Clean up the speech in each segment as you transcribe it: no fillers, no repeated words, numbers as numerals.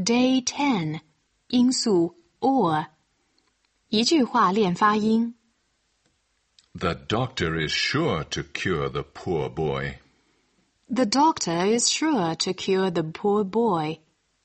Day 10. 音素 or. 一句话练发音。 The doctor is sure to cure the poor boy. The doctor is sure to cure the poor boy.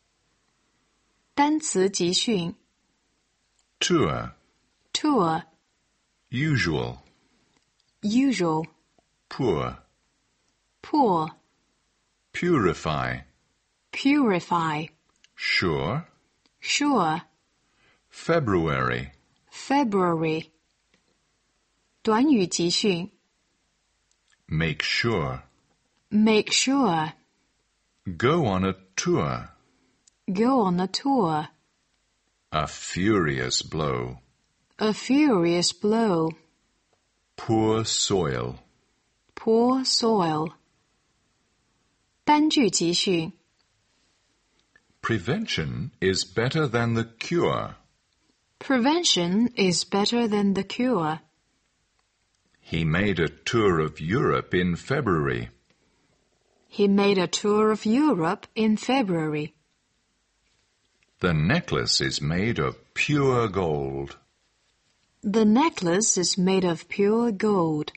单词集训。 Tour, Tour, usual, usual, poor, poor, purify, purify, sure, sure, February, February. 短语集训。 make sure, Make sure. go on a tour, Go on a tour. a furious blow, A furious blow. poor soil, Poor soil. 单句集训。 prevention is better than the cure. Prevention is better than the cure. He made a tour of Europe in February. He made a tour of Europe in February. The necklace is made of pure gold. The necklace is made of pure gold.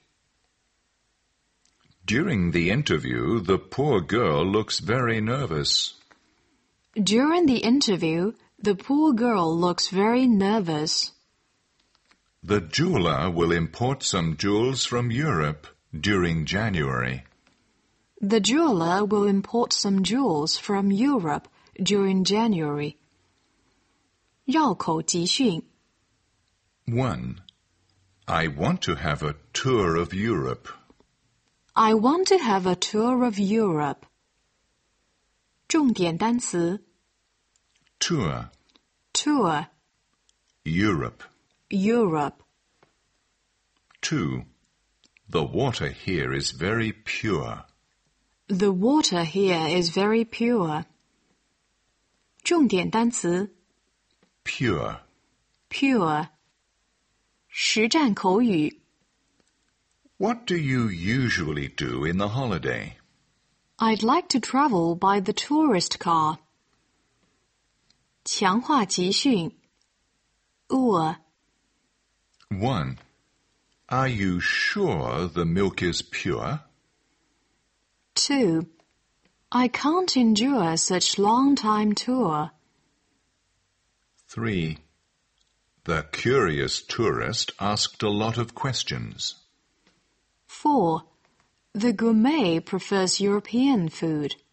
During the interview, the poor girl looks very nervous. During the interview, the poor girl looks very nervous. The jeweler will import some jewels from Europe during January. The jeweler will import some jewels from Europe during January. 绕口集训。 1. I want to have a tour of Europe. I want to have a tour of Europe. 重点单词。 Tour, Tour, Europe. Europe. 2. The water here is very pure. The water here is very pure. 重点单词。 Pure. Pure. 实战口语。 What do you usually do in the holiday? I'd like to travel by the tourist car. 强化集训。or. 1. Are you sure the milk is pure? 2. I can't endure such long time tour. 3. The curious tourist asked a lot of questions. 4. The gourmet prefers European food.